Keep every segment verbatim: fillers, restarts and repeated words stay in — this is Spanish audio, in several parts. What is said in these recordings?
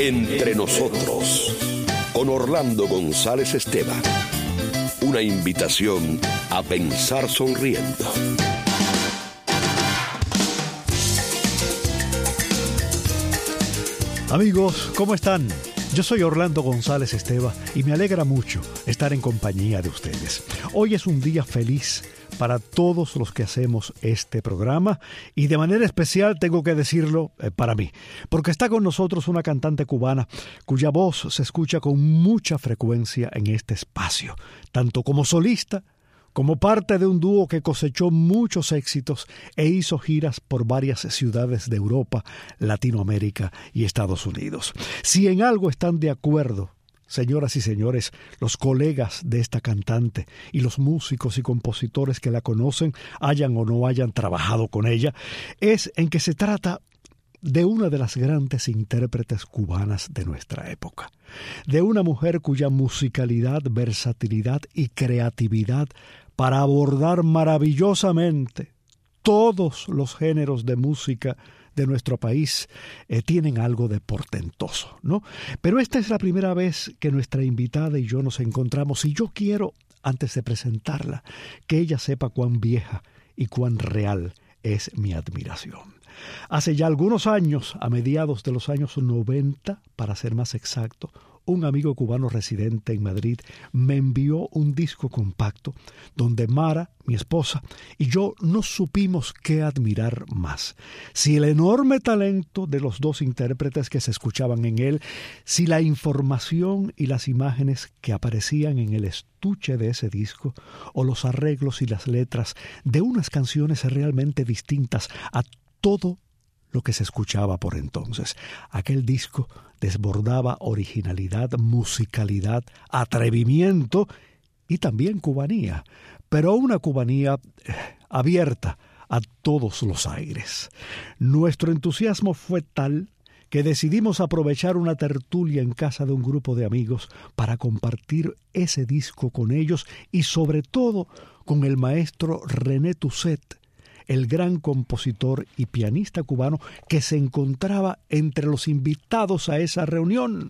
Entre nosotros, con Orlando González Esteban. Una invitación a pensar sonriendo. Amigos, ¿cómo están? Yo soy Orlando González Esteban y me alegra mucho estar en compañía de ustedes. Hoy es un día feliz para todos los que hacemos este programa y de manera especial tengo que decirlo eh, para mí, porque está con nosotros una cantante cubana cuya voz se escucha con mucha frecuencia en este espacio, tanto como solista como parte de un dúo que cosechó muchos éxitos e hizo giras por varias ciudades de Europa, Latinoamérica y Estados Unidos. Si en algo están de acuerdo, señoras y señores, los colegas de esta cantante y los músicos y compositores que la conocen, hayan o no hayan trabajado con ella, es en que se trata de una de las grandes intérpretes cubanas de nuestra época, de una mujer cuya musicalidad, versatilidad y creatividad para abordar maravillosamente todos los géneros de música de nuestro país eh, tienen algo de portentoso, ¿no? Pero esta es la primera vez que nuestra invitada y yo nos encontramos y yo quiero, antes de presentarla, que ella sepa cuán vieja y cuán real es mi admiración. Hace ya algunos años, a mediados de los años noventa, para ser más exacto, un amigo cubano residente en Madrid me envió un disco compacto donde Mara, mi esposa, y yo no supimos qué admirar más. Si el enorme talento de los dos intérpretes que se escuchaban en él, si la información y las imágenes que aparecían en el estuche de ese disco, o los arreglos y las letras de unas canciones realmente distintas a todo lo que se escuchaba por entonces. Aquel disco desbordaba originalidad, musicalidad, atrevimiento y también cubanía, pero una cubanía abierta a todos los aires. Nuestro entusiasmo fue tal que decidimos aprovechar una tertulia en casa de un grupo de amigos para compartir ese disco con ellos y sobre todo con el maestro René Tusset, el gran compositor y pianista cubano que se encontraba entre los invitados a esa reunión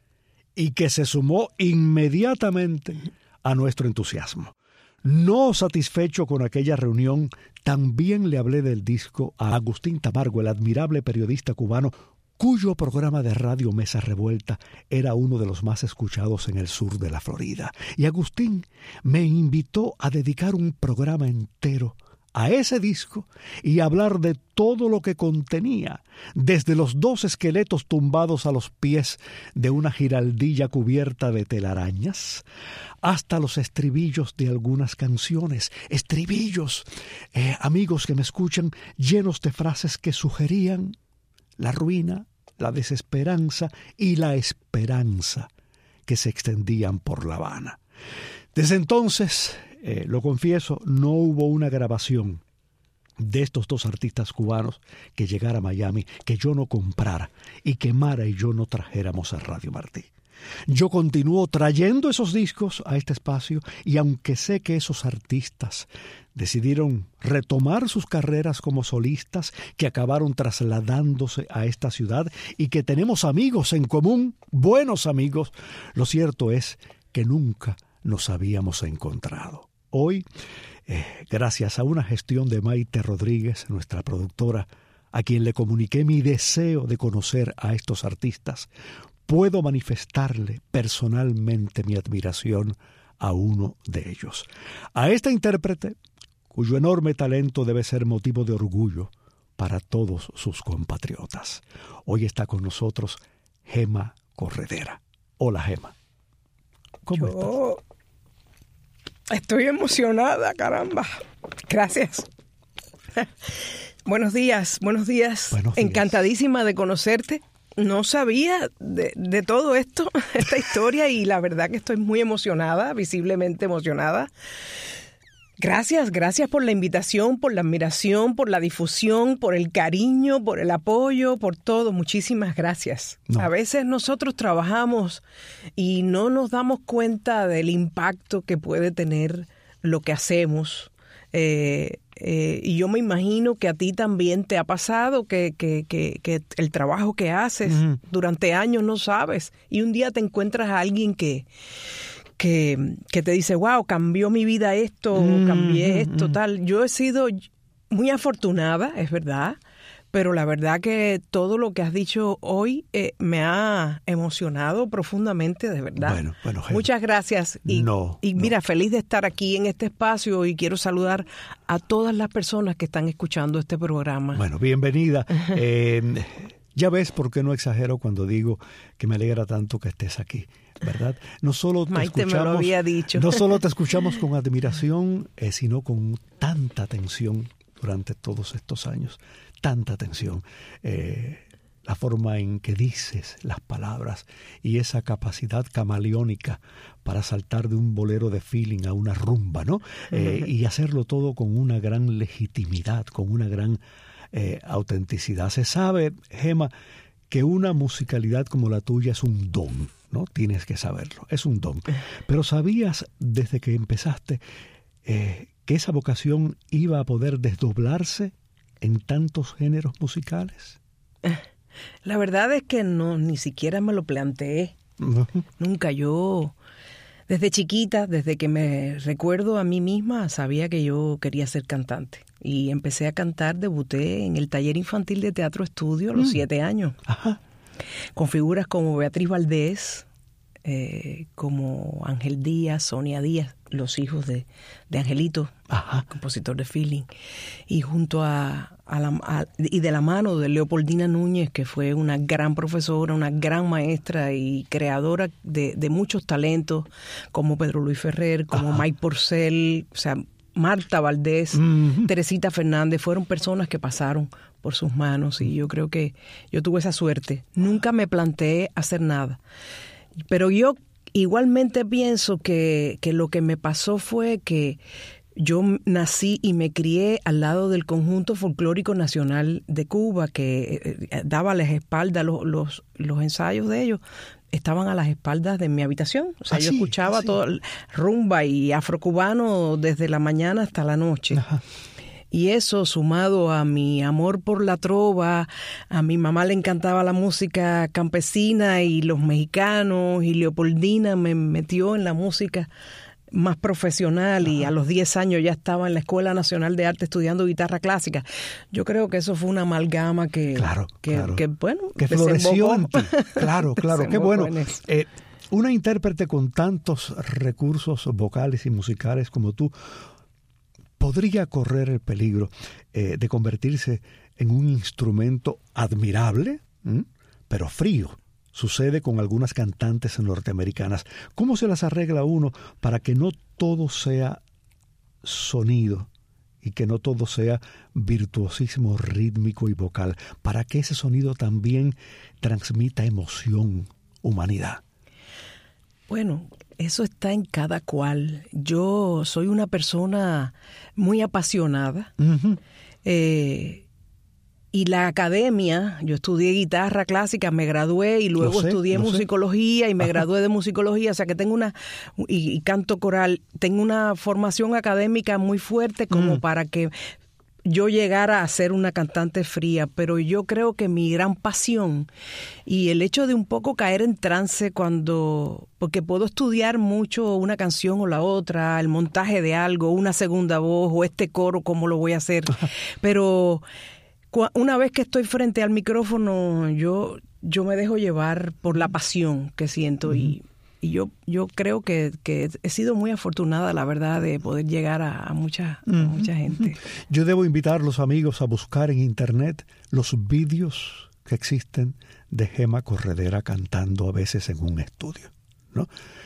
y que se sumó inmediatamente a nuestro entusiasmo. No satisfecho con aquella reunión, también le hablé del disco a Agustín Tamargo, el admirable periodista cubano, cuyo programa de radio Mesa Revuelta era uno de los más escuchados en el sur de la Florida. Y Agustín me invitó a dedicar un programa entero a ese disco y hablar de todo lo que contenía, desde los dos esqueletos tumbados a los pies de una giraldilla cubierta de telarañas, hasta los estribillos de algunas canciones, estribillos, eh, amigos que me escuchan, llenos de frases que sugerían la ruina, la desesperanza y la esperanza que se extendían por La Habana. Desde entonces, Eh, lo confieso, no hubo una grabación de estos dos artistas cubanos que llegara a Miami, que yo no comprara y que Mara y yo no trajéramos a Radio Martí. Yo continúo trayendo esos discos a este espacio y aunque sé que esos artistas decidieron retomar sus carreras como solistas, que acabaron trasladándose a esta ciudad y que tenemos amigos en común, buenos amigos, lo cierto es que nunca nos habíamos encontrado. Hoy, eh, gracias a una gestión de Maite Rodríguez, nuestra productora, a quien le comuniqué mi deseo de conocer a estos artistas, puedo manifestarle personalmente mi admiración a uno de ellos. A esta intérprete, cuyo enorme talento debe ser motivo de orgullo para todos sus compatriotas. Hoy está con nosotros Gema Corredera. Hola, Gema. ¿Cómo Yo... estás? Estoy emocionada, caramba. Gracias. Buenos días, buenos días. Buenos días. Encantadísima de conocerte. No sabía de, de todo esto, esta historia, y la verdad que estoy muy emocionada, visiblemente emocionada. Gracias, gracias por la invitación, por la admiración, por la difusión, por el cariño, por el apoyo, por todo. Muchísimas gracias. No. A veces nosotros trabajamos y no nos damos cuenta del impacto que puede tener lo que hacemos eh, Eh, y yo me imagino que a ti también te ha pasado que, que, que, que el trabajo que haces uh-huh. durante años no sabes. Y un día te encuentras a alguien que, que, que te dice, wow, cambió mi vida esto, uh-huh. cambié esto, uh-huh. tal. Yo he sido muy afortunada, es verdad. Pero la verdad que todo lo que has dicho hoy eh, me ha emocionado profundamente, de verdad. Bueno, bueno, Gema. Muchas gracias. Y, no, y mira, no. feliz de estar aquí en este espacio y quiero saludar a todas las personas que están escuchando este programa. Bueno, bienvenida. eh, ya ves por qué no exagero cuando digo que me alegra tanto que estés aquí, ¿verdad? No solo te Maite escuchamos, me lo había dicho. No solo te escuchamos con admiración, eh, sino con tanta atención durante todos estos años. Tanta atención, eh, la forma en que dices las palabras y esa capacidad camaleónica para saltar de un bolero de feeling a una rumba, ¿no? Eh, y hacerlo todo con una gran legitimidad, con una gran eh, autenticidad. Se sabe, Gema, que una musicalidad como la tuya es un don, ¿no? Tienes que saberlo, es un don. Pero ¿sabías desde que empezaste eh, que esa vocación iba a poder desdoblarse en tantos géneros musicales? La verdad es que no, ni siquiera me lo planteé. Uh-huh. Nunca. Yo, desde chiquita, desde que me recuerdo a mí misma, sabía que yo quería ser cantante. Y empecé a cantar, debuté en el taller infantil de Teatro Estudio a los mm. siete años. Ajá. Con figuras como Beatriz Valdés, eh, como Ángel Díaz, Sonia Díaz, los hijos de, de Angelito, Ajá. compositor de feeling, y junto a, a, la, a y de la mano de Leopoldina Núñez, que fue una gran profesora, una gran maestra y creadora de, de muchos talentos, como Pedro Luis Ferrer, como Ajá. Mike Porcel, o sea, Marta Valdés, uh-huh. Teresita Fernández, fueron personas que pasaron por sus manos y yo creo que yo tuve esa suerte. Nunca me planteé hacer nada, pero yo igualmente pienso que, que lo que me pasó fue que yo nací y me crié al lado del Conjunto Folclórico Nacional de Cuba, que eh, daba a las espaldas los, los, los ensayos de ellos. Estaban a las espaldas de mi habitación. O sea, ah, yo sí, escuchaba sí. todo rumba y afrocubano desde la mañana hasta la noche. Ajá. Y eso, sumado a mi amor por la trova, a mi mamá le encantaba la música campesina y los mexicanos, y Leopoldina me metió en la música más profesional y a los diez años ya estaba en la Escuela Nacional de Arte estudiando guitarra clásica. Yo creo que eso fue una amalgama que, claro, que, claro. que bueno, que floreció en ti. Claro, claro, qué bueno. Eh, una intérprete con tantos recursos vocales y musicales como tú podría correr el peligro eh, de convertirse en un instrumento admirable, ¿m? pero frío. Sucede con algunas cantantes norteamericanas. ¿Cómo se las arregla uno para que no todo sea sonido y que no todo sea virtuosismo rítmico y vocal? Para que ese sonido también transmita emoción, humanidad. Bueno, eso está en cada cual. Yo soy una persona muy apasionada. Uh-huh. Eh, y la academia, yo estudié guitarra clásica, me gradué y luego sé, estudié musicología sé. y me Ajá. gradué de musicología. O sea que tengo una, y, y canto coral, tengo una formación académica muy fuerte como uh-huh. para que yo llegara a ser una cantante fría, pero yo creo que mi gran pasión y el hecho de un poco caer en trance cuando, porque puedo estudiar mucho una canción o la otra, el montaje de algo, una segunda voz o este coro, cómo lo voy a hacer, pero una vez que estoy frente al micrófono, yo, yo me dejo llevar por la pasión que siento uh-huh. y Y yo yo creo que, que he sido muy afortunada, la verdad, de poder llegar a, a, mucha, a mucha gente. Yo debo invitar a los amigos a buscar en internet los vídeos que existen de Gema Corredera cantando a veces en un estudio, ¿no?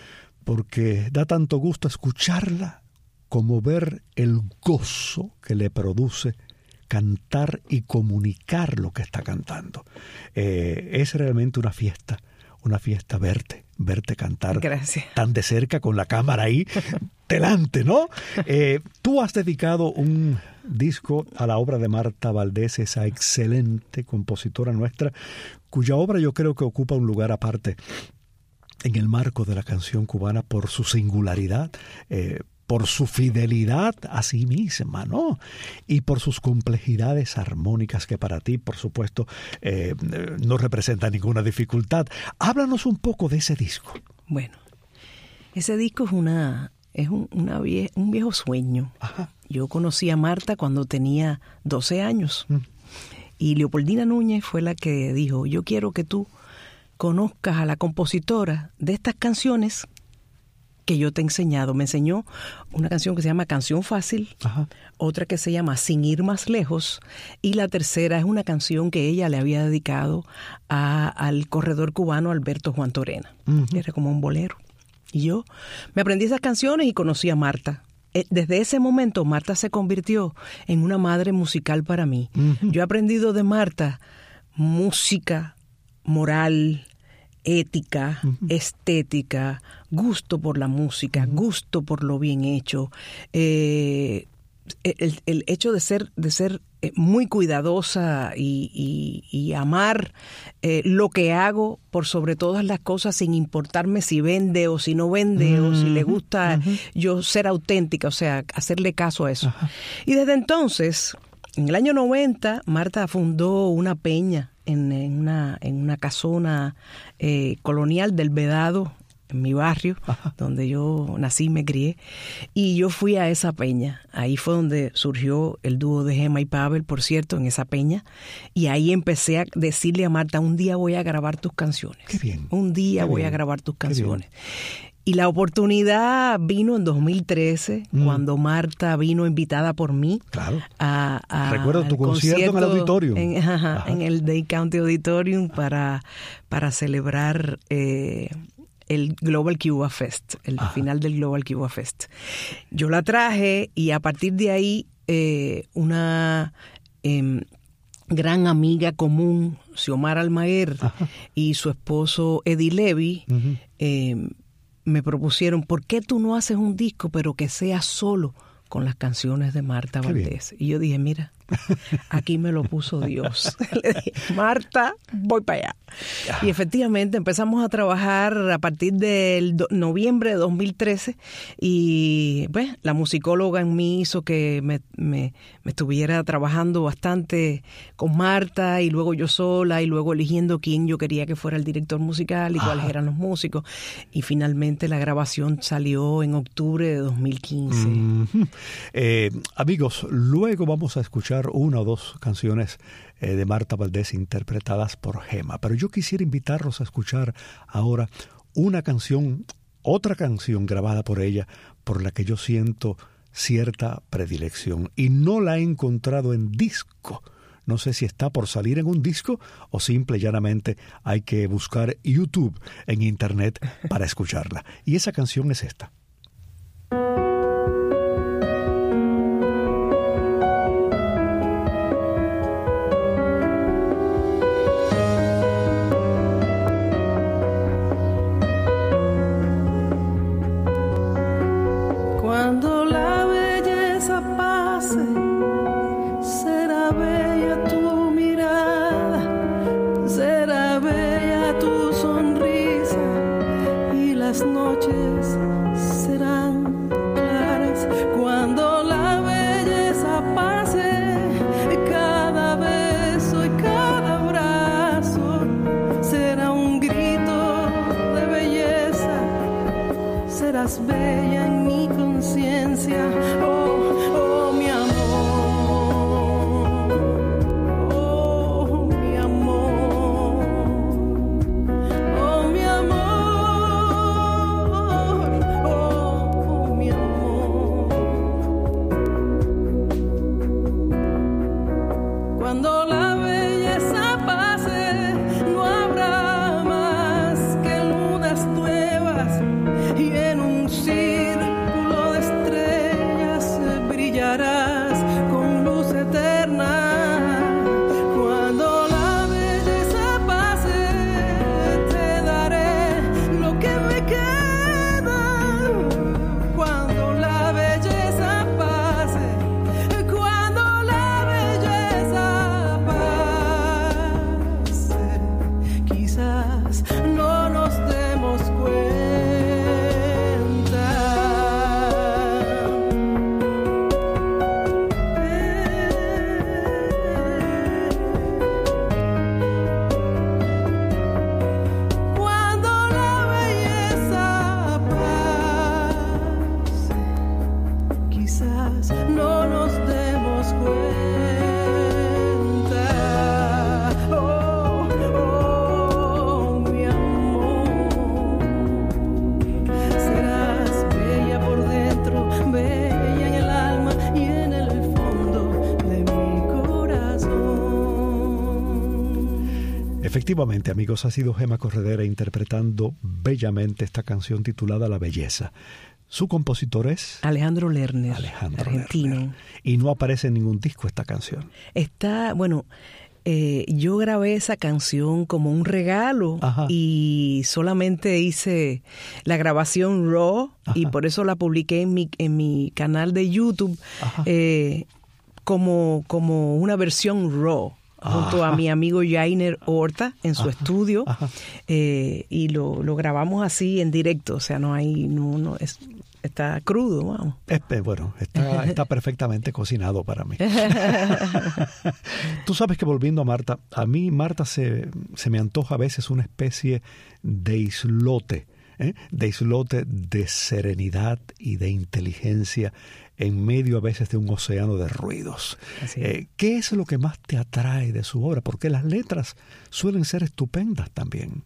Porque da tanto gusto escucharla como ver el gozo que le produce cantar y comunicar lo que está cantando. Eh, es realmente una fiesta. Una fiesta verte, verte cantar Gracias. tan de cerca con la cámara ahí delante, ¿no? Eh, tú has dedicado un disco a la obra de Marta Valdés, esa excelente compositora nuestra, cuya obra yo creo que ocupa un lugar aparte en el marco de la canción cubana por su singularidad, eh, por su fidelidad a sí misma, ¿no? Y por sus complejidades armónicas que para ti, por supuesto, eh, no representa ninguna dificultad. Háblanos un poco de ese disco. Bueno, ese disco es una es un, una vie, un viejo sueño. Ajá. Yo conocí a Marta cuando tenía doce años. Mm. Y Leopoldina Núñez fue la que dijo, yo quiero que tú conozcas a la compositora de estas canciones que yo te he enseñado. Me enseñó una canción que se llama Canción Fácil, ajá, otra que se llama Sin ir más lejos, y la tercera es una canción que ella le había dedicado a, al corredor cubano Alberto Juan Torena. Uh-huh. Era como un bolero. Y yo me aprendí esas canciones y conocí a Marta. Desde ese momento Marta se convirtió en una madre musical para mí. Uh-huh. Yo he aprendido de Marta música, moral, ética, uh-huh, estética, gusto por la música, uh-huh, gusto por lo bien hecho, eh, el, el hecho de ser, de ser muy cuidadosa y, y, y amar eh, lo que hago por sobre todas las cosas, sin importarme si vende o si no vende, uh-huh, o si le gusta, uh-huh, yo ser auténtica, o sea, hacerle caso a eso. Uh-huh. Y desde entonces, en el año noventa, Marta fundó una peña en, en, una, en una casona eh, colonial del Vedado, en mi barrio, ajá, donde yo nací y me crié, y yo fui a esa peña. Ahí fue donde surgió el dúo de Gema y Pavel, por cierto, en esa peña, y ahí empecé a decirle a Marta, un día voy a grabar tus canciones. Qué bien. Un día Qué voy bien. a grabar tus canciones. Y la oportunidad vino en dos mil trece, mm, cuando Marta vino invitada por mí. Claro. A, a Recuerdo tu concierto en el auditorium. En, ajá, ajá. en el Dade County Auditorium para, para celebrar eh, el Global Cuba Fest, el ajá, final del Global Cuba Fest. Yo la traje y a partir de ahí eh, una eh, gran amiga común, Xiomara Almaguer, ajá, y su esposo Eddie Levy, uh-huh, eh, me propusieron, ¿por qué tú no haces un disco pero que sea solo con las canciones de Marta Qué Valdés? Bien. Y yo dije, mira, aquí me lo puso Dios. Le dije, Marta, voy para allá. Y efectivamente empezamos a trabajar a partir del do- noviembre de dos mil trece y pues, la musicóloga en mí hizo que me, me, me estuviera trabajando bastante con Marta y luego yo sola y luego eligiendo quién yo quería que fuera el director musical y Ajá. cuáles eran los músicos. Y finalmente la grabación salió en octubre de dos mil quince. Mm-hmm. Eh, amigos, luego vamos a escuchar una o dos canciones eh, de Marta Valdés interpretadas por Gema, pero yo quisiera invitarlos a escuchar ahora una canción, otra canción grabada por ella, por la que yo siento cierta predilección y no la he encontrado en disco. No sé si está por salir en un disco o simple y llanamente hay que buscar YouTube en internet para escucharla. Y esa canción es esta. Cuando la belleza pase, será bella tu mirada, será bella tu sonrisa y las noches Efectivamente, amigos, ha sido Gema Corredera interpretando bellamente esta canción titulada La Belleza. Su compositor es Alejandro Lerner, Alejandro argentino. Lerner. Y no aparece en ningún disco esta canción. Está, bueno, eh, yo grabé esa canción como un regalo. Ajá. Y solamente hice la grabación raw. Ajá. Y por eso la publiqué en mi, en mi canal de YouTube eh, como, como una versión raw. Junto a mi amigo Jainer Horta en su ajá, estudio ajá. Eh, y lo, lo grabamos así en directo, o sea, no hay, no, no es, está crudo, vamos. Es, bueno, está, está perfectamente cocinado para mí. Tú sabes que volviendo a Marta, a mí Marta se, se me antoja a veces una especie de islote, ¿eh? de islote de serenidad y de inteligencia en medio a veces de un océano de ruidos. Eh, ¿Qué es lo que más te atrae de su obra? Porque las letras suelen ser estupendas también.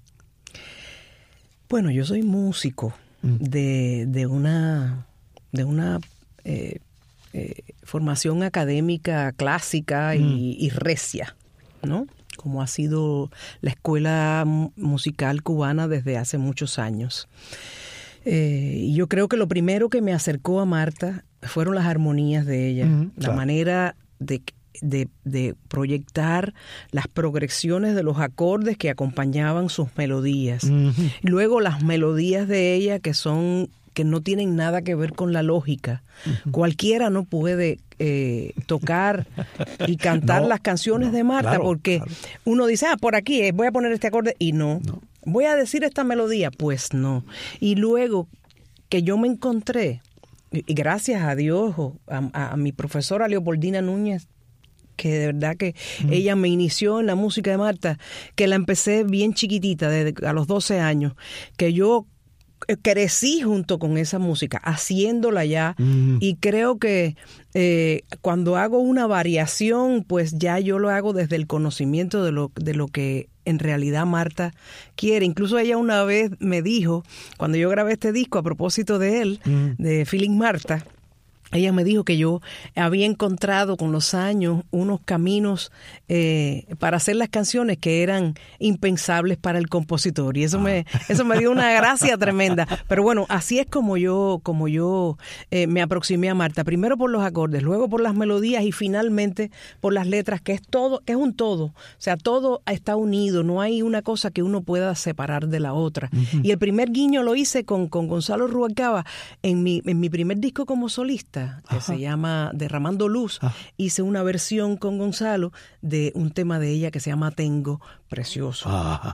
Bueno, yo soy músico mm. de, de una, de una eh, eh, formación académica clásica mm. y, y recia, ¿no? Como ha sido la escuela musical cubana desde hace muchos años. Eh, y yo creo que lo primero que me acercó a Marta fueron las armonías de ella, mm, la claro. manera de, de, de proyectar las progresiones de los acordes que acompañaban sus melodías. Mm-hmm. Luego las melodías de ella que son que no tienen nada que ver con la lógica. Uh-huh. Cualquiera no puede eh, tocar y cantar no, las canciones no, de Marta claro, porque claro. uno dice, ah, por aquí eh, voy a poner este acorde y no. no. Voy a decir esta melodía, pues no. Y luego que yo me encontré, y gracias a Dios, a, a, a mi profesora Leopoldina Núñez, que de verdad que mm. ella me inició en la música de Marta, que la empecé bien chiquitita, desde a los doce años, que yo crecí junto con esa música, haciéndola ya, mm. y creo que eh, cuando hago una variación, pues ya yo lo hago desde el conocimiento de lo, de lo que en realidad Marta quiere. Incluso ella una vez me dijo, cuando yo grabé este disco a propósito de él, mm. de Feeling Marta, ella me dijo que yo había encontrado con los años unos caminos eh, para hacer las canciones que eran impensables para el compositor. Y eso me eso me dio una gracia tremenda. Pero bueno, así es como yo como yo eh, me aproximé a Marta. Primero por los acordes, luego por las melodías y finalmente por las letras, que es todo, que es un todo. O sea, todo está unido. No hay una cosa que uno pueda separar de la otra. Uh-huh. Y el primer guiño lo hice con, con Gonzalo Rubalcaba en mi, en mi primer disco como solista, que Ajá. se llama Derramando Luz. Ajá. Hice una versión con Gonzalo de un tema de ella que se llama Tengo, precioso. Ajá.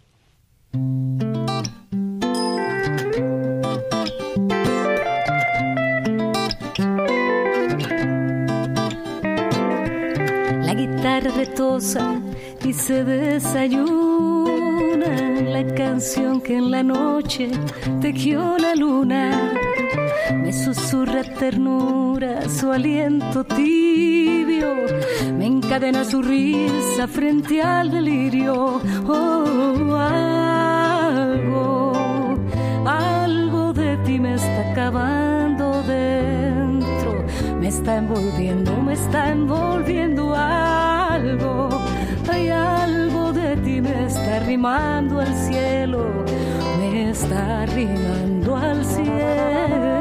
La guitarra retosa y se desayuna la canción que en la noche tejió la luna. Me susurra ternura, su aliento tibio, me encadena su risa frente al delirio. Oh, algo, algo de ti me está acabando dentro, me está envolviendo, me está envolviendo algo. Hay algo de ti me está arrimando al cielo, me está arrimando al cielo.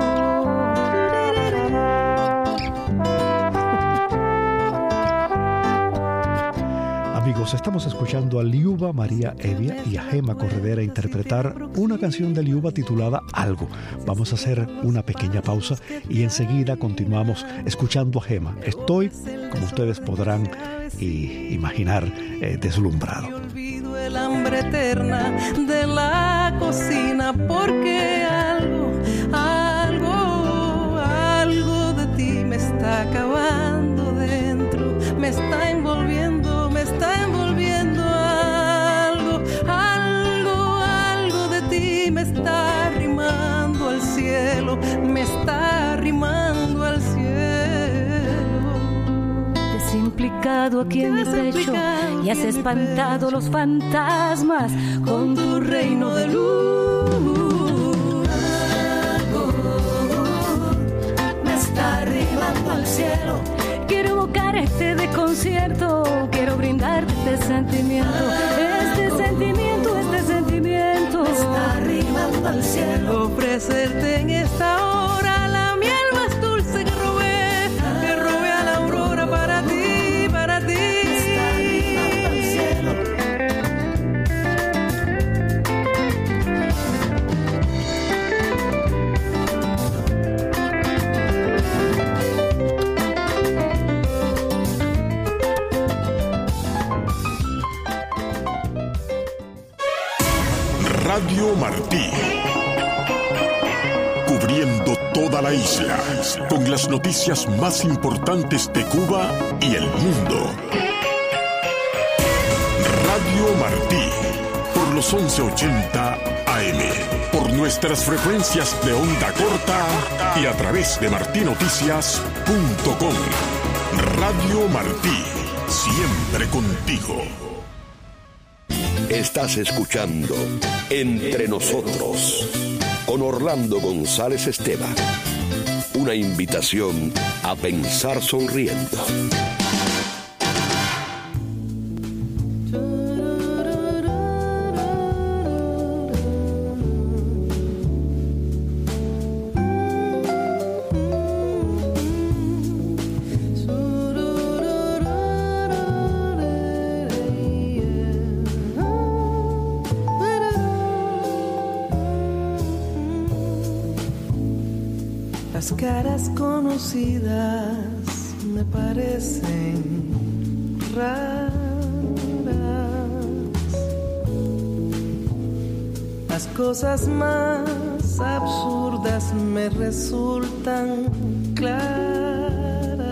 Amigos, estamos escuchando a Liuba María Evia y a Gema Corredera interpretar una canción de Liuba titulada Algo. Vamos a hacer una pequeña pausa y enseguida continuamos escuchando a Gema. Estoy, como ustedes podrán y imaginar, eh, deslumbrado. Yo olvido el hambre eterna de la cocina porque algo, algo, algo de ti me está acabando dentro, me está envolviendo, me está envolviendo algo, algo, algo de ti me está arrimando al cielo, me está arrimando al cielo. Implicado aquí en mi pecho y has espantado los fantasmas con tu reino de luz. Algo me está arrimando al cielo quiero evocar este desconcierto, quiero brindarte este sentimiento, este sentimiento, este sentimiento. Me está arribando al cielo. Ofrecerte en esta hora la miel más dulce que robé, que robé a la aurora para ti, para ti. Me está arribando al cielo. Radio Martí, cubriendo toda la isla con las noticias más importantes de Cuba y el mundo. Radio Martí, por los once ochenta A M, por nuestras frecuencias de onda corta y a través de martí noticias punto com. Radio Martí, siempre contigo. Estás escuchando Entre Nosotros con Orlando González Esteban. Una invitación a pensar sonriendo. Las caras conocidas me parecen raras. Las cosas más absurdas me resultan claras.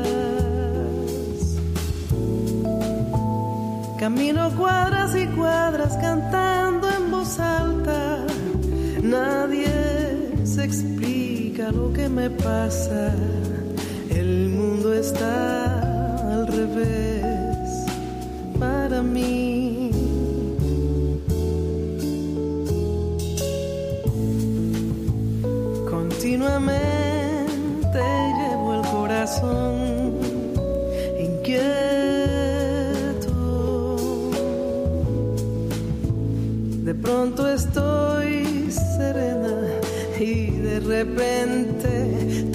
Camino cuadras y cuadras cantando en voz alta. Nadie se explica lo que me pasa. El mundo está al revés para mí. Continuamente llevo el corazón inquieto. De pronto estoy serena y de repente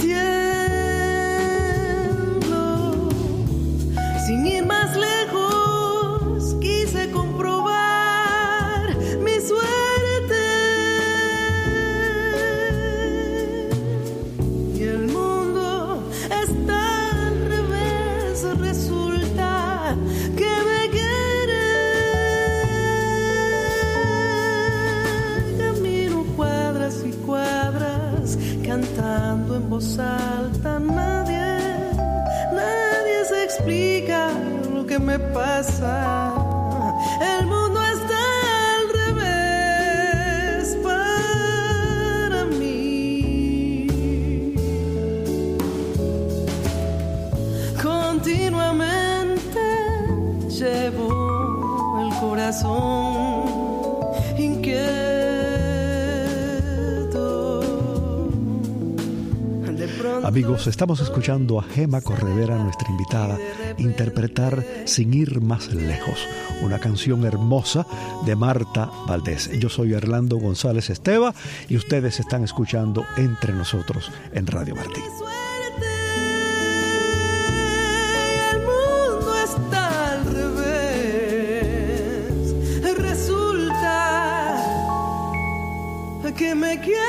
tiemblo. Sin ir más lejos quise comprobar mi suerte, y el mundo está al revés. Resulta que me quiere. Camino cuadras y cuadras cantando en voz alta. Nadie, nadie se explica lo que me pasa. El mundo está al revés para mí. Continuamente llevo el corazón inquieto. Amigos, estamos escuchando a Gema Corredera, nuestra invitada, interpretar Sin ir más lejos, una canción hermosa de Marta Valdés. Yo soy Orlando González Esteban y ustedes están escuchando Entre Nosotros en Radio Martí. El mundo está al revés. Resulta que me quiere.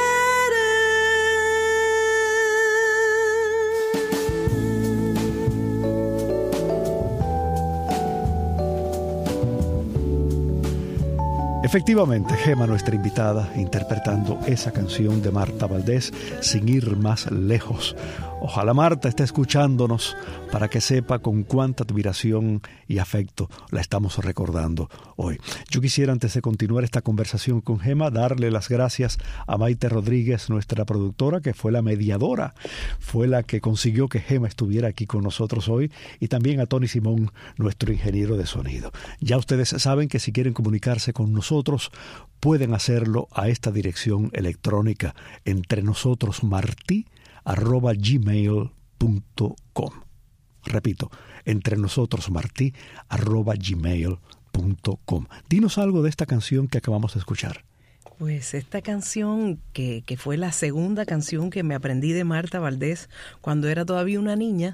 Efectivamente, Gema, nuestra invitada, interpretando esa canción de Marta Valdés, Sin ir más lejos. Ojalá Marta esté escuchándonos para que sepa con cuánta admiración y afecto la estamos recordando hoy. Yo quisiera, antes de continuar esta conversación con Gema, darle las gracias a Maite Rodríguez, nuestra productora, que fue la mediadora, fue la que consiguió que Gema estuviera aquí con nosotros hoy, y también a Tony Simón, nuestro ingeniero de sonido. Ya ustedes saben que si quieren comunicarse con nosotros, pueden hacerlo a esta dirección electrónica, entre nosotros martí arroba gmail punto com. Repito, entre nosotros martí arroba gmail punto com. Dinos algo de esta canción que acabamos de escuchar. Pues esta canción, que, que fue la segunda canción que me aprendí de Marta Valdés cuando era todavía una niña,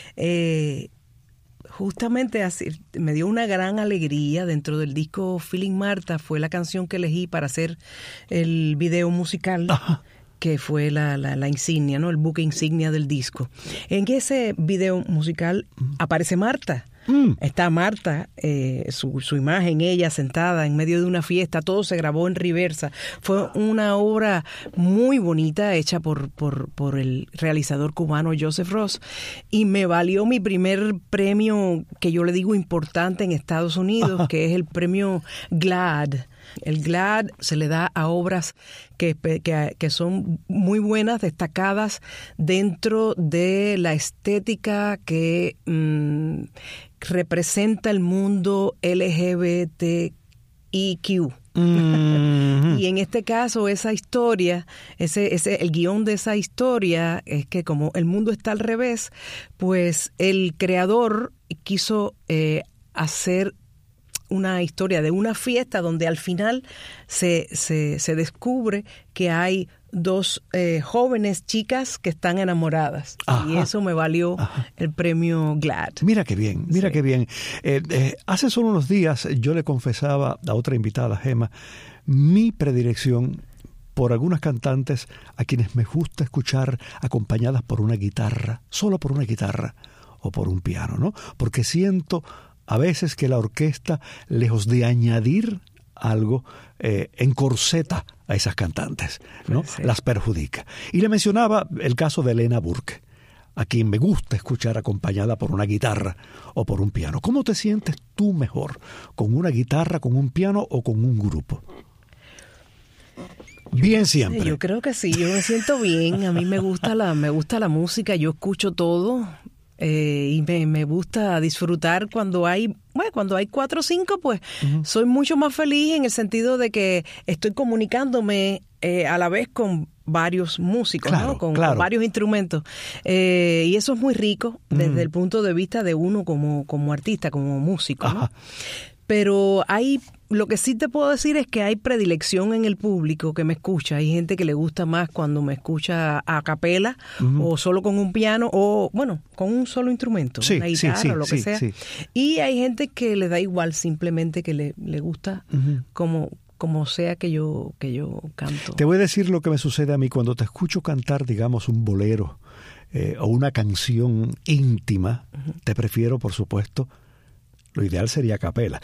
eh, justamente así, me dio una gran alegría. Dentro del disco Feeling Marta fue la canción que elegí para hacer el video musical. Ajá. Que fue la, la, la insignia, ¿no? El buque insignia del disco. En ese video musical aparece Marta. Mm. Está Marta, eh, su, su imagen, ella sentada en medio de una fiesta, todo se grabó en reversa. Fue una obra muy bonita hecha por, por, por el realizador cubano Joseph Ross, y me valió mi primer premio, que yo le digo importante en Estados Unidos, Ajá. que es el premio GLAAD. El GLAAD se le da a obras que, que, que son muy buenas, destacadas dentro de la estética que mmm, representa el mundo L G B T I Q. Mm-hmm. Y en este caso esa historia, ese, ese, el guión de esa historia es que como el mundo está al revés, pues el creador quiso eh, hacer una historia de una fiesta donde al final se, se, se descubre que hay dos eh, jóvenes chicas que están enamoradas. Ajá. Y eso me valió Ajá. el premio GLAAD. Mira qué bien, mira sí. qué bien. Eh, eh, hace solo unos días yo le confesaba a otra invitada, Gema, mi predilección por algunas cantantes a quienes me gusta escuchar acompañadas por una guitarra, solo por una guitarra o por un piano, ¿no? Porque siento a veces que la orquesta, lejos de añadir algo, eh, encorseta a esas cantantes, ¿no? Sí. Las perjudica. Y le mencionaba el caso de Elena Burke, a quien me gusta escuchar acompañada por una guitarra o por un piano. ¿Cómo te sientes tú mejor? ¿Con una guitarra, con un piano o con un grupo? Bien siempre. Yo creo que sí, yo me siento bien. A mí me gusta la, me gusta la música, yo escucho todo. Eh, y me, me gusta disfrutar cuando hay, bueno, cuando hay cuatro o cinco, pues uh-huh. soy mucho más feliz en el sentido de que estoy comunicándome eh, a la vez con varios músicos, claro, ¿no? Con, claro. con varios instrumentos. Eh, y eso es muy rico desde uh-huh. el punto de vista de uno como, como artista, como músico, ¿no? Pero hay, lo que sí te puedo decir es que hay predilección en el público que me escucha. Hay gente que le gusta más cuando me escucha a capela uh-huh. o solo con un piano o, bueno, con un solo instrumento, sí, una guitarra sí, sí, o lo que sí, sea. Sí. Y hay gente que le da igual, simplemente que le, le gusta uh-huh. como... como sea que yo que yo canto. Te voy a decir lo que me sucede a mí cuando te escucho cantar, digamos, un bolero eh, o una canción íntima. Uh-huh. Te prefiero, por supuesto, lo ideal sería a capela.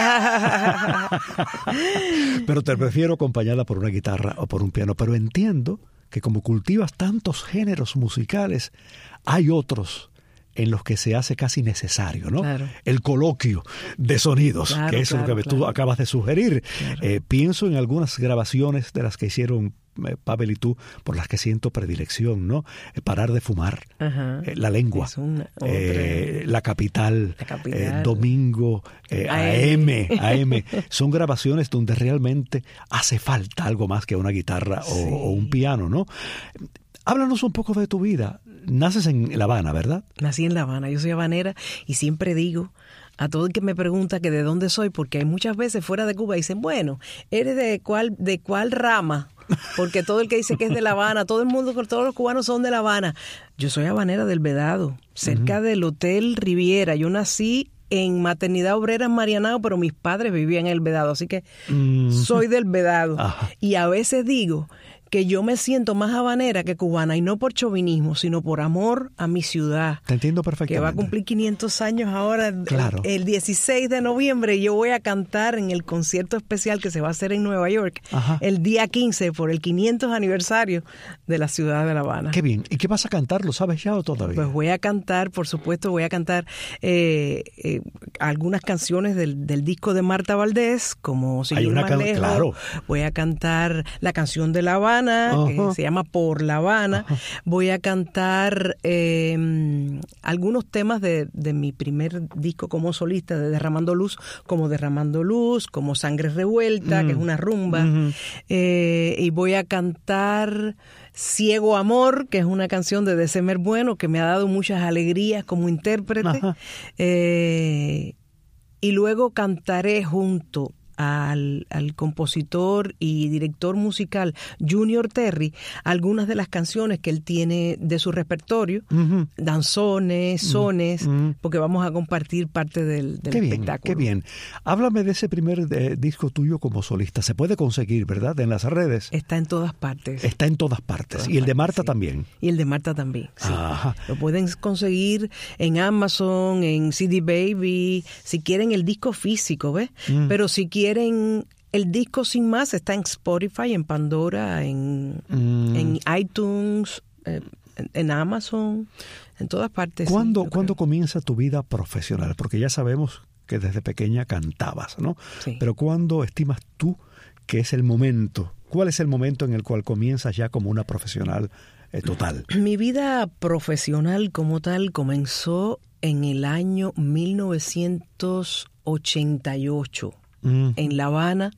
Pero te prefiero acompañada por una guitarra o por un piano. Pero entiendo que como cultivas tantos géneros musicales, hay otros en los que se hace casi necesario, ¿no? Claro. El coloquio de sonidos, claro, que es claro, lo que claro. tú acabas de sugerir. Claro. Eh, pienso en algunas grabaciones de las que hicieron eh, Pavel y tú, por las que siento predilección, ¿no? Eh, Parar de fumar, eh, La lengua, una, eh, la, capital, la Capital, eh, Domingo, eh, A M, A M. Son grabaciones donde realmente hace falta algo más que una guitarra o, sí. o un piano, ¿no? Háblanos un poco de tu vida. Naces en La Habana, ¿verdad? Nací en La Habana, yo soy habanera y siempre digo a todo el que me pregunta que de dónde soy, porque hay muchas veces fuera de Cuba dicen, bueno, ¿eres de cuál, de cuál rama? Porque todo el que dice que es de La Habana, todo el mundo, todos los cubanos son de La Habana. Yo soy habanera del Vedado, cerca uh-huh. del Hotel Riviera. Yo nací en Maternidad Obrera en Marianao, pero mis padres vivían en el Vedado, así que uh-huh. soy del Vedado. Ajá. Y a veces digo que yo me siento más habanera que cubana, y no por chauvinismo, sino por amor a mi ciudad. Te entiendo perfectamente. Que va a cumplir quinientos años ahora, claro. el, el dieciséis de noviembre. Yo voy a cantar en el concierto especial que se va a hacer en Nueva York, Ajá. el día quince, por el quinientos aniversario de la ciudad de La Habana. Qué bien. ¿Y qué vas a cantar? ¿Lo sabes ya o todavía? Pues voy a cantar, por supuesto, voy a cantar eh, eh, algunas canciones del, del disco de Marta Valdés, como Si Hay una más can- lejos. Claro. Voy a cantar la canción de La Habana, Habana, Ajá. que se llama Por La Habana. Ajá. Voy a cantar eh, algunos temas de, de mi primer disco como solista, de Derramando Luz, como Derramando Luz, como Sangre Revuelta, mm. que es una rumba. Mm-hmm. Eh, y voy a cantar Ciego Amor, que es una canción de December Bueno, que me ha dado muchas alegrías como intérprete. Eh, y luego cantaré junto Al, al compositor y director musical Junior Terry algunas de las canciones que él tiene de su repertorio, uh-huh. danzones, sones, uh-huh. porque vamos a compartir parte del, del qué espectáculo. Bien, qué bien. Háblame de ese primer eh, disco tuyo como solista. Se puede conseguir, ¿verdad? En las redes. Está en todas partes. Está en todas partes. Todas y el de partes, Marta sí. también. Y el de Marta también, sí. Ajá. Lo pueden conseguir en Amazon, en C D Baby, si quieren el disco físico, ¿ves? Mm. Pero si quieren Quieren el disco sin más, está en Spotify, en Pandora, en, mm. en iTunes, eh, en, en Amazon, en todas partes. ¿Cuándo, sí, ¿cuándo comienza tu vida profesional? Porque ya sabemos que desde pequeña cantabas, ¿no? Sí. Pero ¿cuándo estimas tú que es el momento? ¿Cuál es el momento en el cual comienzas ya como una profesional eh, total? Mi vida profesional como tal comenzó en el año mil novecientos ochenta y ocho. Mm. En La Habana,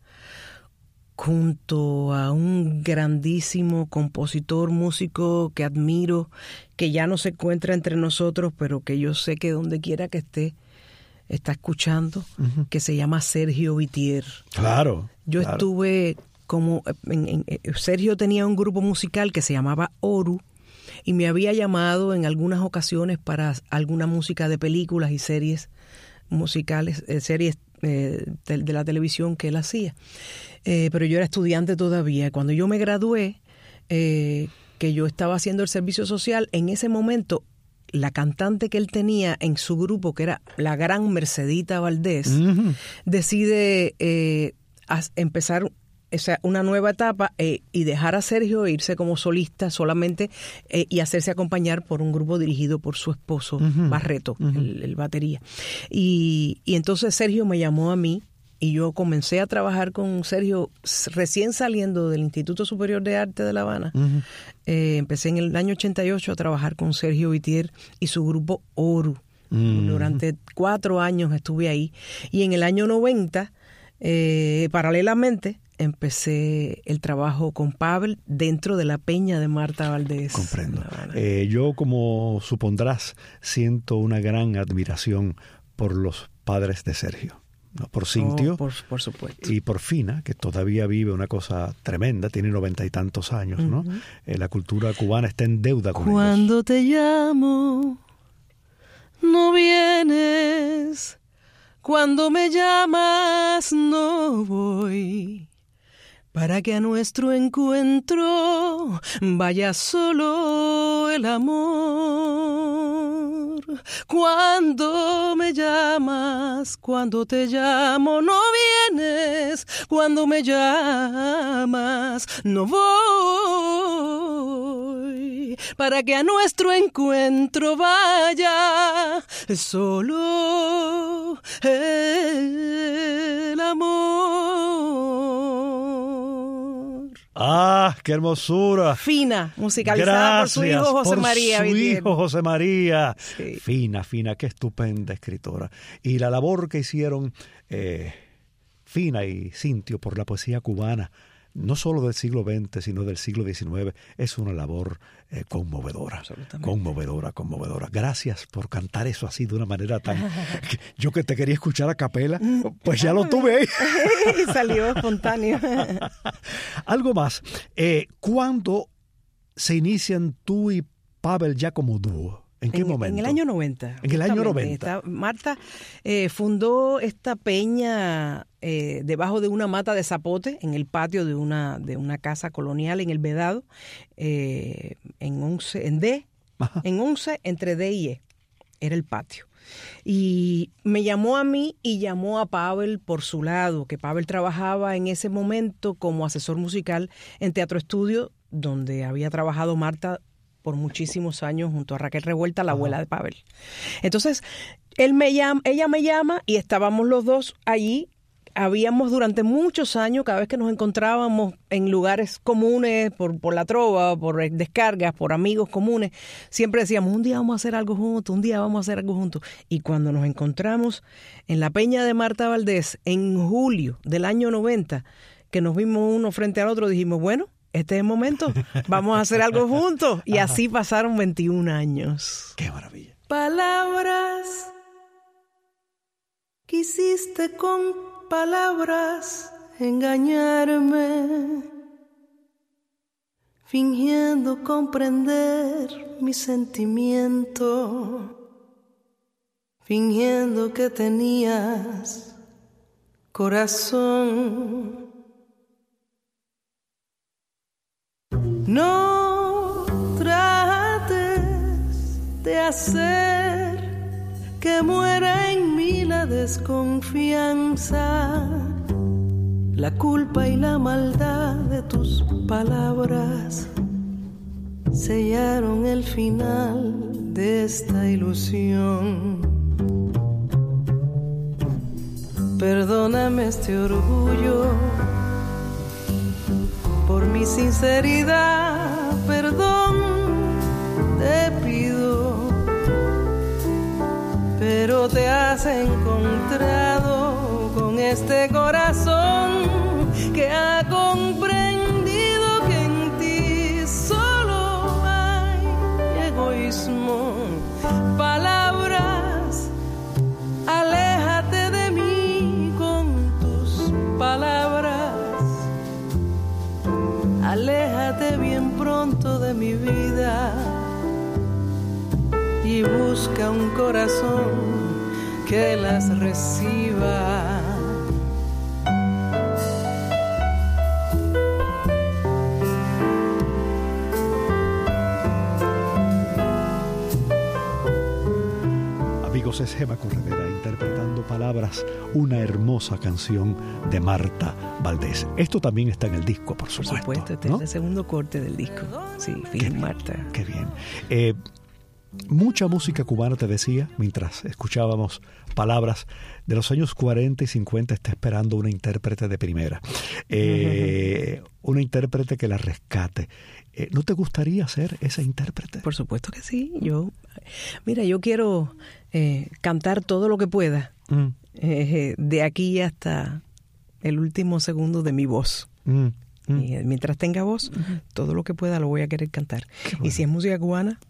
junto a un grandísimo compositor, músico que admiro, que ya no se encuentra entre nosotros, pero que yo sé que donde quiera que esté, está escuchando, uh-huh. que se llama Sergio Vitier. Claro. Yo claro. estuve como... En, en, Sergio tenía un grupo musical que se llamaba Oru, y me había llamado en algunas ocasiones para alguna música de películas y series musicales, eh, series Eh, de, de la televisión que él hacía. Eh, pero yo era estudiante todavía. Cuando yo me gradué, eh, que yo estaba haciendo el servicio social, en ese momento la cantante que él tenía en su grupo, que era la gran Mercedita Valdés, uh-huh. decide eh, a, empezar o sea, una nueva etapa eh, y dejar a Sergio irse como solista solamente eh, y hacerse acompañar por un grupo dirigido por su esposo, uh-huh. Barreto, uh-huh. el, el batería. Y, y entonces Sergio me llamó a mí y yo comencé a trabajar con Sergio recién saliendo del Instituto Superior de Arte de La Habana. Uh-huh. Eh, empecé en el año ochenta y ocho a trabajar con Sergio Vitier y su grupo Oru. Uh-huh. Durante cuatro años estuve ahí. Y en el año noventa, eh, paralelamente, empecé el trabajo con Pavel dentro de la Peña de Marta Valdés. Comprendo. Eh, yo, como supondrás, siento una gran admiración por los padres de Sergio, ¿no? Por Cintio oh, por, por supuesto. Y por Fina, que todavía vive una cosa tremenda, tiene noventa y tantos años, ¿no? Uh-huh. Eh, la cultura cubana está en deuda con Cuando ellos. te llamo, no vienes. Cuando me llamas, no voy. Para que a nuestro encuentro vaya solo el amor. Cuando me llamas, cuando te llamo, no vienes. Cuando me llamas, no voy. Para que a nuestro encuentro vaya solo el amor. ¡Ah, qué hermosura! Fina, musicalizada Gracias por su hijo José por María. su Vitier. hijo José María. Sí. Fina, Fina, qué estupenda escritora. Y la labor que hicieron eh, Fina y Cintio por la poesía cubana, no solo del siglo veinte, sino del siglo diecinueve, es una labor eh, conmovedora, conmovedora, conmovedora. Gracias por cantar eso así de una manera tan... que yo que te quería escuchar a capela, pues ya lo tuve ahí. Salió espontáneo. Algo más, eh, ¿cuándo se inician tú y Pavel ya como dúo? ¿En qué en, momento? En el año noventa. En el año noventa. Esta, Marta eh, fundó esta peña eh, debajo de una mata de zapote en el patio de una de una casa colonial en el Vedado, eh, en once, en D, Ajá. en once entre D y E, era el patio. Y me llamó a mí y llamó a Pavel por su lado, que Pavel trabajaba en ese momento como asesor musical en Teatro Estudio, donde había trabajado Marta por muchísimos años junto a Raquel Revuelta, la Ajá. abuela de Pavel. Entonces, él me llama, ella me llama y estábamos los dos allí habíamos durante muchos años, cada vez que nos encontrábamos en lugares comunes, por, por la trova, por descargas, por amigos comunes, siempre decíamos, un día vamos a hacer algo juntos, un día vamos a hacer algo juntos. Y cuando nos encontramos en la Peña de Marta Valdés, en julio del año noventa, que nos vimos uno frente al otro, dijimos, bueno, este es el momento, vamos a hacer algo juntos. Y así pasaron veintiún años. ¡Qué maravilla! Palabras, quisiste con palabras engañarme, fingiendo comprender mi sentimiento, fingiendo que tenías corazón. No trates de hacer que muera en mí la desconfianza, la culpa y la maldad de tus palabras sellaron el final de esta ilusión. Perdóname este orgullo por mi sinceridad, perdón te pido, pero te has encontrado con este corazón que ha comprendido que en ti solo hay egoísmo. Palabras, aléjate de mí con tus palabras. Aléjate bien pronto de mi vida y busca un corazón que las reciba. Amigos, es Gema Corredera interpretando Palabras, una hermosa canción de Marta Valdés. Esto también está en el disco, por supuesto. Por supuesto, este ¿no? es el segundo corte del disco. Sí, Feeling Marta. Qué bien. Eh, mucha música cubana, te decía, mientras escuchábamos Palabras de los años cuarenta y cincuenta, está esperando una intérprete de primera. Eh, uh-huh. Una intérprete que la rescate. Eh, ¿No te gustaría ser esa intérprete? Por supuesto que sí. Yo, mira, yo quiero eh, cantar todo lo que pueda, mm. eh, de aquí hasta el último segundo de mi voz. Mm. Mm. Y mientras tenga voz, mm-hmm. todo lo que pueda lo voy a querer cantar. Bueno. Y si es música cubana,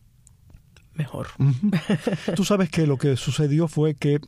mejor. Mm-hmm. Tú sabes que lo que sucedió fue que,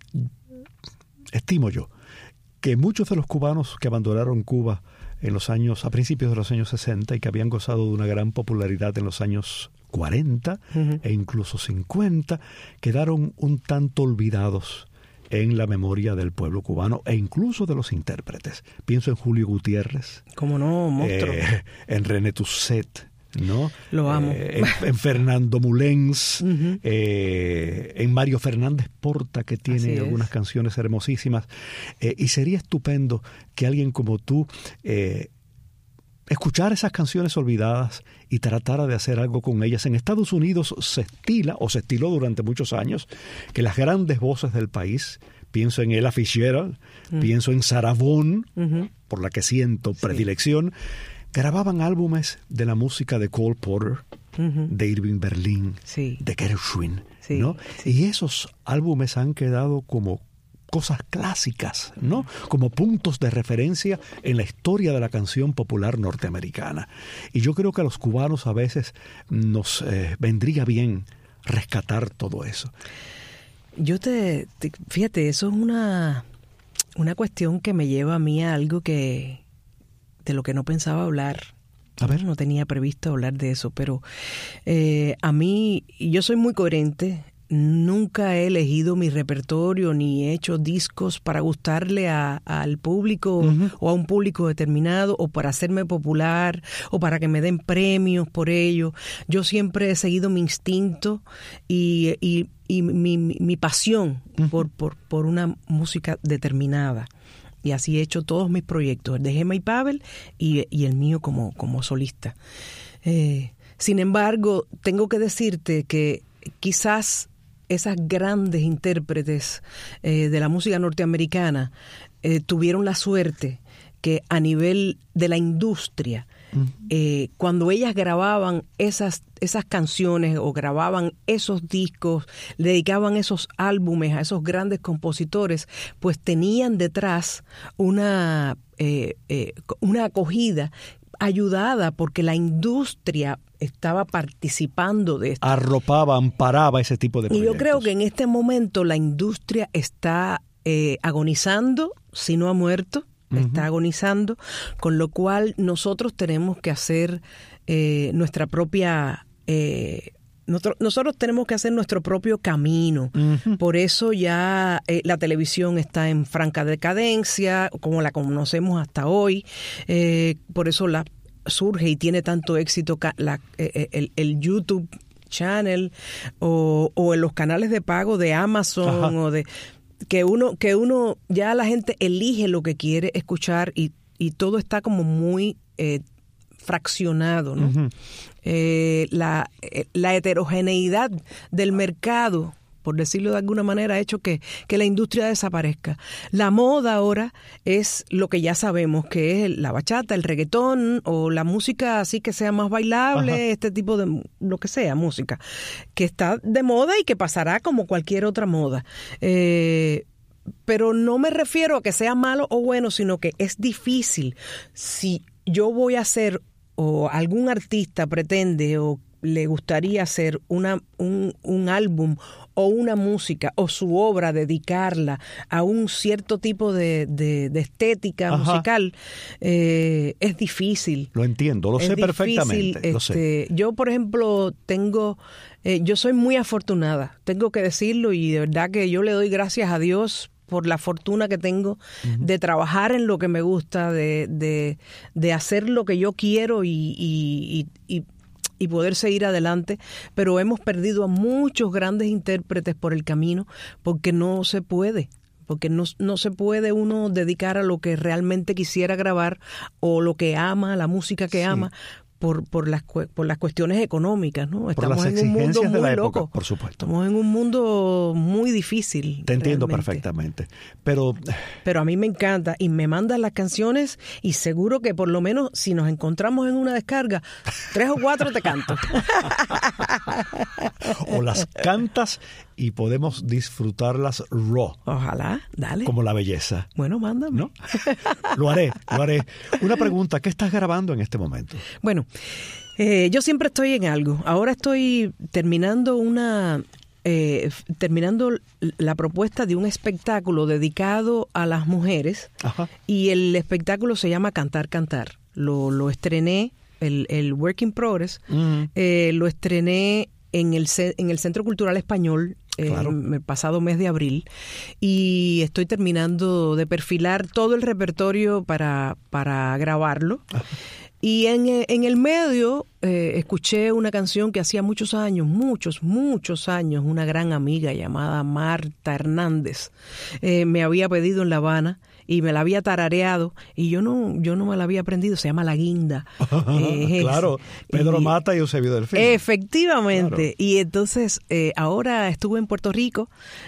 estimo yo, que muchos de los cubanos que abandonaron Cuba en los años, a principios de los años sesenta, y que habían gozado de una gran popularidad en los años cuarenta uh-huh. e incluso cincuenta, quedaron un tanto olvidados en la memoria del pueblo cubano e incluso de los intérpretes. Pienso en Julio Gutiérrez. ¿Cómo no, monstruo? Eh, en René Tusset, ¿no? Lo amo. Eh, en, en Fernando Mulens, uh-huh. eh, en Mario Fernández Porta, que tiene algunas canciones hermosísimas. Eh, y sería estupendo que alguien como tú eh, escuchara esas canciones olvidadas y tratara de hacer algo con ellas. En Estados Unidos se estila, o se estiló durante muchos años, que las grandes voces del país, pienso en Ella Fitzgerald, uh-huh. pienso en Sarah Vaughan, uh-huh. por la que siento predilección, sí. grababan álbumes de la música de Cole Porter, uh-huh. de Irving Berlin, sí. de Gershwin, sí, ¿no? Sí. Y esos álbumes han quedado como cosas clásicas, ¿no? Como puntos de referencia en la historia de la canción popular norteamericana. Y yo creo que a los cubanos a veces nos eh, vendría bien rescatar todo eso. Yo te, te... Fíjate, eso es una, una cuestión que me lleva a mí a algo que... de lo que no pensaba hablar. A ver. No tenía previsto hablar de eso, pero eh, a mí, yo soy muy coherente. Nunca he elegido mi repertorio ni he hecho discos para gustarle a, al público uh-huh. o a un público determinado o para hacerme popular o para que me den premios por ello. Yo siempre he seguido mi instinto y, y, y mi, mi, mi pasión uh-huh. por, por, por una música determinada. Y así he hecho todos mis proyectos, el de Gema y Pavel y, y el mío como, como solista. Eh, sin embargo, tengo que decirte que quizás esas grandes intérpretes eh, de la música norteamericana eh, tuvieron la suerte que a nivel de la industria, uh-huh. eh, cuando ellas grababan esas, esas canciones o grababan esos discos, dedicaban esos álbumes a esos grandes compositores, pues tenían detrás una, eh, eh, una acogida ayudada porque la industria estaba participando de esto. Arropaba, amparaba ese tipo de proyectos. Y yo creo que en este momento la industria está eh, agonizando, si no ha muerto, uh-huh. está agonizando, con lo cual nosotros tenemos que hacer eh, nuestra propia... Eh, nosotros, nosotros tenemos que hacer nuestro propio camino. Uh-huh. Por eso ya eh, la televisión está en franca decadencia, como la conocemos hasta hoy. Eh, por eso la surge y tiene tanto éxito la, eh, el, el YouTube Channel o, o en los canales de pago de Amazon. Ajá. O de que uno que uno ya la gente elige lo que quiere escuchar y, y todo está como muy eh, fraccionado, ¿no? Uh-huh. Eh, la, la heterogeneidad del mercado, por decirlo de alguna manera, ha hecho que, que la industria desaparezca. La moda ahora es lo que ya sabemos, que es la bachata, el reggaetón o la música así que sea más bailable, ajá. este tipo de lo que sea, música, que está de moda y que pasará como cualquier otra moda. Eh, pero no me refiero a que sea malo o bueno, sino que es difícil. Si yo voy a hacer o algún artista pretende o le gustaría hacer una, un, un álbum o una música o su obra, dedicarla a un cierto tipo de, de, de estética Ajá. musical, eh, es difícil. Lo entiendo, lo es sé difícil, perfectamente. Este, lo sé. Yo, por ejemplo, tengo, eh, yo soy muy afortunada, tengo que decirlo, y de verdad que yo le doy gracias a Dios por la fortuna que tengo uh-huh. de trabajar en lo que me gusta, de, de, de hacer lo que yo quiero y, y, y, y y poder seguir adelante, pero hemos perdido a muchos grandes intérpretes por el camino porque no se puede, porque no, no se puede uno dedicar a lo que realmente quisiera grabar o lo que ama, la música que sí. ama, por por las por las cuestiones económicas, ¿no? Estamos en un mundo muy época, loco, por supuesto. Estamos en un mundo muy difícil. Te entiendo realmente. perfectamente, pero pero a mí me encanta y me mandan las canciones y seguro que por lo menos si nos encontramos en una descarga, tres o cuatro te canto. O las cantas y podemos disfrutarlas raw. Ojalá, dale. Como la belleza. Bueno, mándame. ¿No? Lo haré, lo haré. Una pregunta, ¿qué estás grabando en este momento? Bueno, eh, yo siempre estoy en algo. Ahora estoy terminando una... Eh, terminando la propuesta de un espectáculo dedicado a las mujeres. Ajá. Y el espectáculo se llama Cantar, Cantar. Lo, lo estrené, el, el Work in Progress, uh-huh. eh, lo estrené en el, en el Centro Cultural Español claro. eh, el pasado mes de abril y estoy terminando de perfilar todo el repertorio para, para grabarlo. Ajá. Y en, en el medio eh, escuché una canción que hacía muchos años, muchos, muchos años, una gran amiga llamada Marta Hernández eh, me había pedido en La Habana y me la había tarareado y yo no yo no me la había aprendido, se llama La Guinda. Eh, claro, Pedro y, Mata y Eusebio Delfín. Efectivamente. Claro. Y entonces eh, ahora estuve en Puerto Rico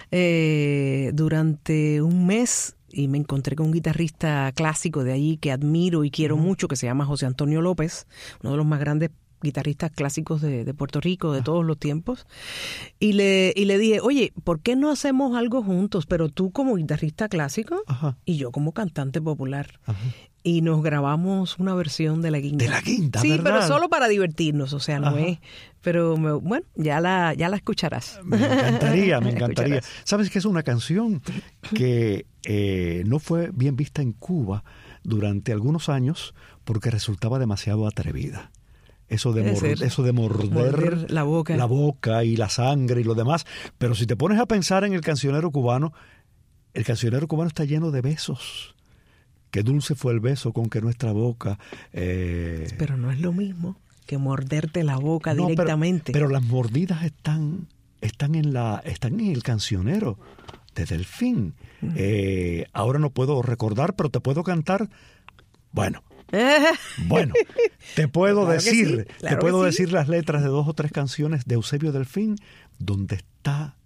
eh, durante un mes y me encontré con un guitarrista clásico de allí que admiro y quiero uh-huh. mucho, que se llama José Antonio López, uno de los más grandes guitarristas clásicos de, de Puerto Rico de uh-huh. todos los tiempos. Y le, y le dije, oye, ¿por qué no hacemos algo juntos? Pero tú como guitarrista clásico uh-huh. y yo como cantante popular. Uh-huh. Y nos grabamos una versión de La Guinda. De La Guinda, sí, ¿verdad? Pero solo para divertirnos, o sea, no Ajá. es... Pero me, bueno, ya la, ya la escucharás. Me encantaría, me encantaría. ¿Sabes que es una canción que eh, no fue bien vista en Cuba durante algunos años porque resultaba demasiado atrevida? Eso de, mord- eso de morder, morder la boca. la boca y la sangre y lo demás. Pero si te pones a pensar en el cancionero cubano, el cancionero cubano está lleno de besos. Qué dulce fue el beso con que nuestra boca... Eh... Pero no es lo mismo que morderte la boca no, directamente. Pero, pero las mordidas están, están, en la, están en el cancionero de Delfín. Mm. Eh, ahora no puedo recordar, pero te puedo cantar... Bueno, bueno, te puedo claro decir, sí, claro te puedo decir sí. las letras de dos o tres canciones de Eusebio Delfín, donde está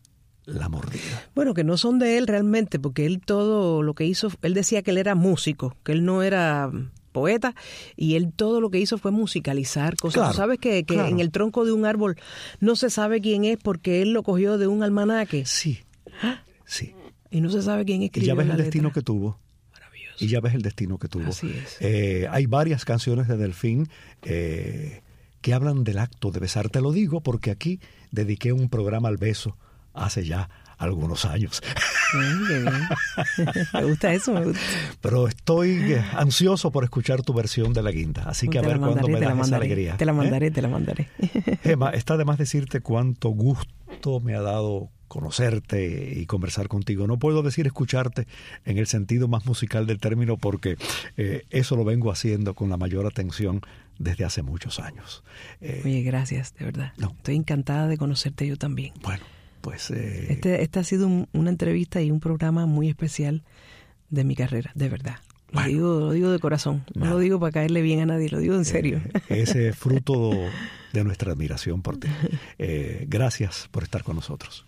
La Mordida. Bueno, que no son de él realmente, porque él todo lo que hizo, él decía que él era músico, que él no era poeta, y él todo lo que hizo fue musicalizar cosas. Claro, ¿Tú sabes que, que claro. en el tronco de un árbol no se sabe quién es porque él lo cogió de un almanaque? Sí, sí. Y no se sabe quién Y escribió ya ves la el destino letra. que tuvo. Maravilloso. Y ya ves el destino que tuvo. Así es. Eh, hay varias canciones de Delfín eh, que hablan del acto de besar. Te lo digo porque aquí dediqué un programa al beso hace ya algunos años. Bien, qué bien. Me gusta eso, me gusta. Pero estoy eh, ansioso por escuchar tu versión de La Guinda. Así que a Te ver la cuándo mandaré, me te la das esa mandaré, alegría. Te la mandaré, ¿eh? te la mandaré. Gema, está de más decirte cuánto gusto me ha dado conocerte y conversar contigo. No puedo decir escucharte en el sentido más musical del término porque eh, eso lo vengo haciendo con la mayor atención desde hace muchos años. Eh, Oye, gracias, de verdad. No. Estoy encantada de conocerte yo también. bueno, pues... Eh, Este, esta ha sido un- una entrevista y un programa muy especial de mi carrera, de verdad. Lo, Bueno. digo, lo digo de corazón, no Nada. lo digo para caerle bien a nadie, lo digo en serio. eh, ese es fruto de nuestra admiración por ti. Eh, gracias por estar con nosotros.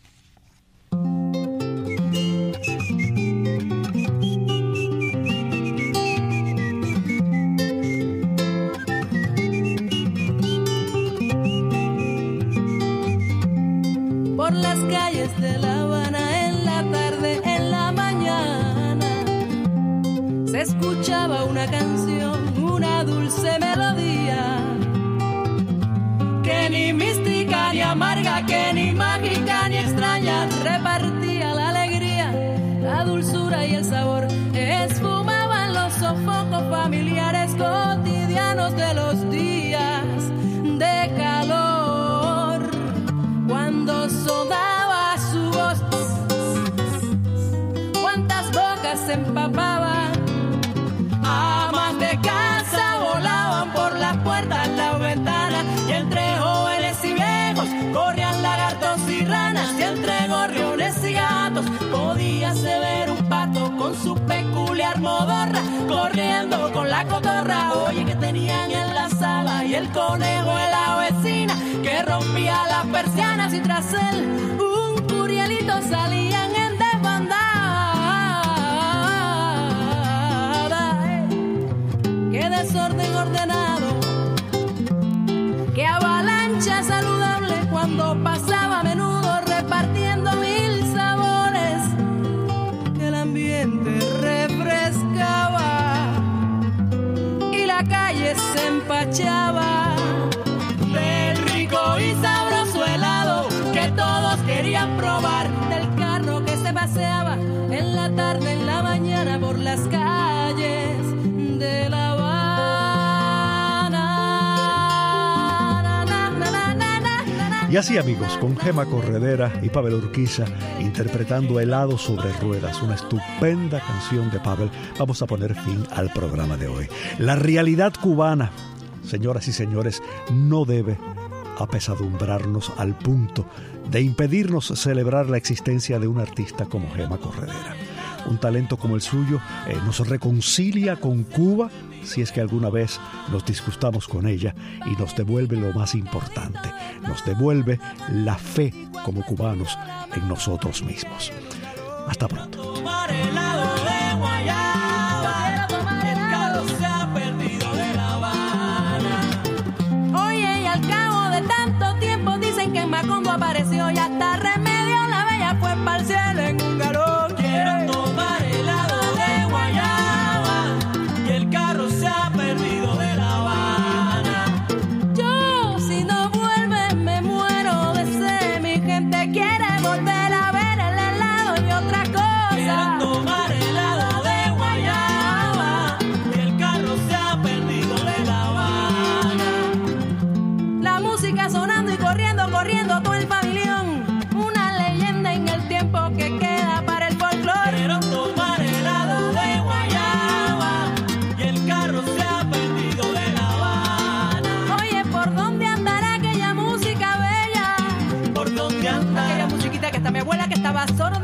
Por las calles de La Habana, en la tarde, en la mañana, se escuchaba una canción, una dulce melodía, que ni mística ni amarga, que ni mágica ni extraña, repartía la alegría, la dulzura y el sabor, esfumaban los sofocos familiares cotidianos de los días de calor. Cuando sonaba su voz, cuántas bocas se empapaban, amas de casa volaban por las puertas, las ventanas, y entre jóvenes y viejos corrían lagartos y ranas, y entre gorriones y gatos podíase ver un pato con su peculiar modorra, corriendo con la cotorra. Oye, que tenían en la sala, y el conejo de la vecina que rompía las persianas, y tras él un curielito salían en desbandada. ¡Eh! ¡Qué desorden ordenado! ¡Qué avalancha saludable! Cuando pasaba a menudo repartiendo mil sabores, el ambiente refrescaba y la calle se empachaba del rico y sabroso helado que todos querían probar, del carro que se paseaba en la tarde, en la mañana por las calles de La Habana. Na, na, na, na, na, na, na. Y así, amigos, con Gema Corredera y Pavel Urquiza interpretando Helado sobre Ruedas, una estupenda canción de Pavel, vamos a poner fin al programa de hoy. La realidad cubana, señoras y señores, no debe apesadumbrarnos al punto de impedirnos celebrar la existencia de un artista como Gema Corredera. Un talento como el suyo eh, nos reconcilia con Cuba si es que alguna vez nos disgustamos con ella, y nos devuelve lo más importante, nos devuelve la fe como cubanos en nosotros mismos. Hasta pronto. Tomar helado de guayaba, el carro se ha perdido de La Habana. Oye, y al cabo de tanto tiempo dicen que en Macondo apareció, y hasta remedio la bella fue pa'l cielo en un galón. Quiero tomar helado de guayaba, y el carro se ha perdido de La Habana. Yo, si no vuelve, me muero de sed. Mi gente quiere volver a ver el helado y otra cosa. Quiero tomar helado de guayaba, y el carro se ha perdido de La Habana. La música sonando y corriendo, corriendo todo el pabellón. Una leyenda en el tiempo que queda para el folclore. Quiero tomar helado de guayaba, y el carro se ha perdido de La Habana. Oye, ¿por dónde andará aquella música bella? ¿Por dónde anda? Aquella musiquita que hasta mi abuela que estaba sorda